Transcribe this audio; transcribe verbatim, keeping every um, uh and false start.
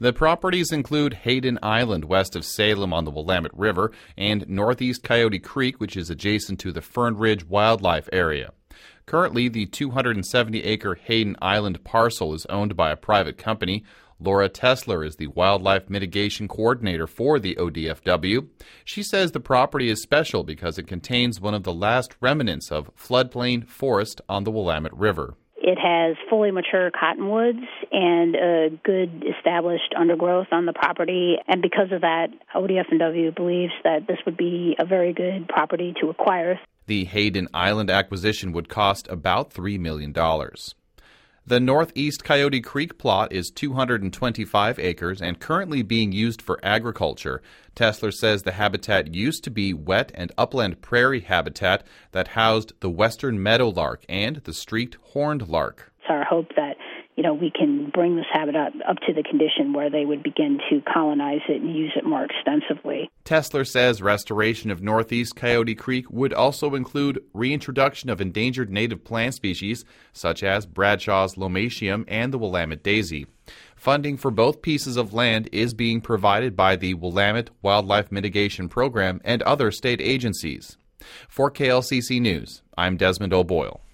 The properties include Hayden Island west of Salem on the Willamette River and Northeast Coyote Creek, which is adjacent to the Fern Ridge Wildlife Area. Currently, the two hundred seventy acre Hayden Island parcel is owned by a private company. Laura Tesler is the Wildlife Mitigation Coordinator for the O D F W. She says the property is special because it contains one of the last remnants of floodplain forest on the Willamette River. It has fully mature cottonwoods and a good established undergrowth on the property. And because of that, O D F W believes that this would be a very good property to acquire. The Hayden Island acquisition would cost about three million dollars. The Northeast Coyote Creek plot is two hundred twenty-five acres and currently being used for agriculture. Tesler says the habitat used to be wet and upland prairie habitat that housed the western meadowlark and the streaked horned lark. It's our hope that, you know, we can bring this habitat up to the condition where they would begin to colonize it and use it more extensively. Tesler says restoration of Northeast Coyote Creek would also include reintroduction of endangered native plant species such as Bradshaw's lomatium and the Willamette daisy. Funding for both pieces of land is being provided by the Willamette Wildlife Mitigation Program and other state agencies. For K L C C News, I'm Desmond O'Boyle.